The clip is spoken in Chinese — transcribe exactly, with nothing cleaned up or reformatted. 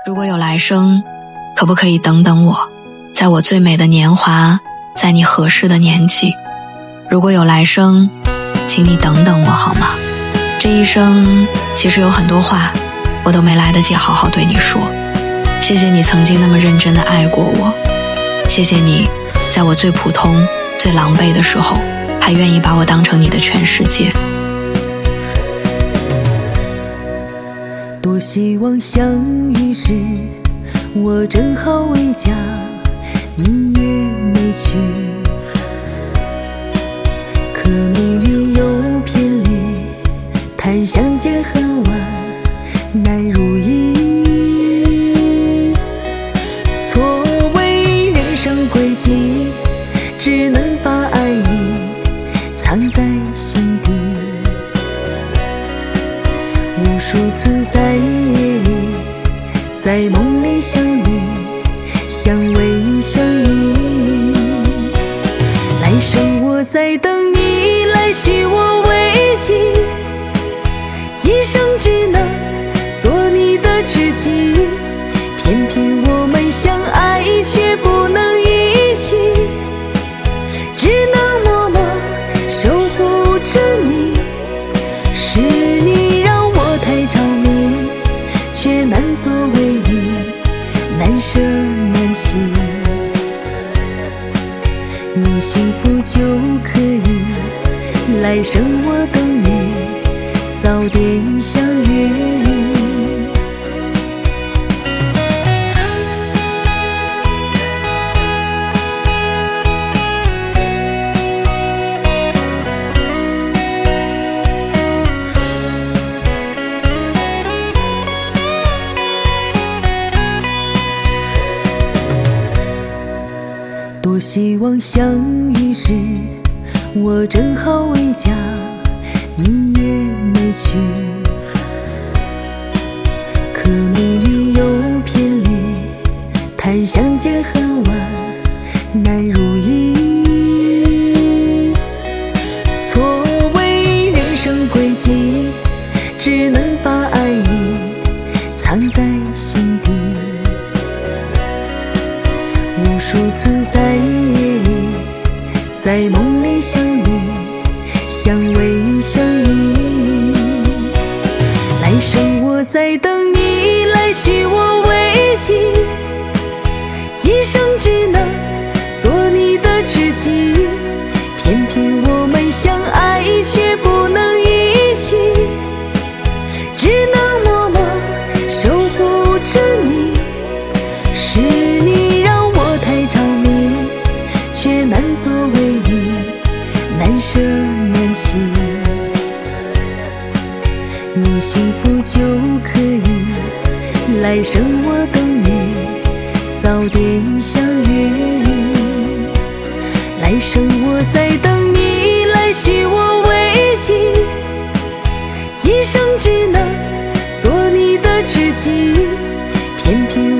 如果有来生，可不可以等等我，在我最美的年华，在你合适的年纪。如果有来生，请你等等我好吗？这一生其实有很多话我都没来得及好好对你说。谢谢你曾经那么认真地爱过我，谢谢你在我最普通最狼狈的时候还愿意把我当成你的全世界。 多希望相遇时我正好未嫁，你也没去，可命运又偏离，谈相见恨晚难如意。错为人生轨迹，只能把爱意藏在心底。无数次在夜里，在梦里相遇，相偎相依。来生我在等你来娶我为妻，今生只能做你的知己。偏偏我们相爱却不能一起，只能默默守护着你。是你让我太着迷，却难做唯一，难舍难弃。你幸福就可以，来生我等你，早点相遇。多希望相遇时我正好未嫁，你也没去，可命运又偏离，谈相见恨晚难如意。错为人生轨迹，只能把爱意藏在心底。无数次在夜里，在梦里相遇，相偎相依。来生我在等你来娶我为妻，今生只能做你的知己。偏偏我们相爱却不能一起，只能默默守护着你。是你让我太着迷，却难做唯一，难舍难弃。你幸福就可以，来生我等你，早点相遇。来生我在等你来娶我为妻，今生只能做你的知己。偏偏